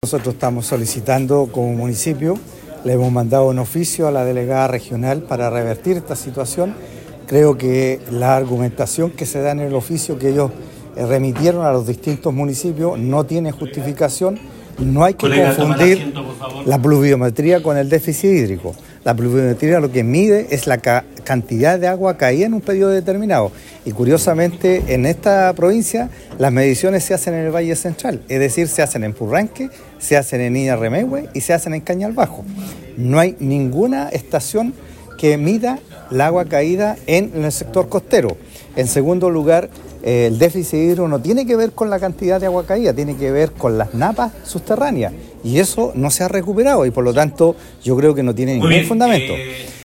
Nosotros estamos solicitando como municipio, le hemos mandado un oficio a la delegada regional para revertir esta situación. Creo que la argumentación que se da en el oficio que ellos remitieron a los distintos municipios no tiene justificación. No hay que confundir la pluviometría con el déficit hídrico. La pluviometría lo que mide es la cantidad de agua caída en un periodo determinado. Y curiosamente en esta provincia las mediciones se hacen en el Valle Central, es decir, se hacen en Purranque, se hacen en Ñarremehuey y se hacen en Cañal Bajo. No hay ninguna estación que mida el agua caída en el sector costero. En segundo lugar, el déficit hídrico no tiene que ver con la cantidad de agua caída, tiene que ver con las napas subterráneas y eso no se ha recuperado y por lo tanto yo creo que no tiene ningún fundamento.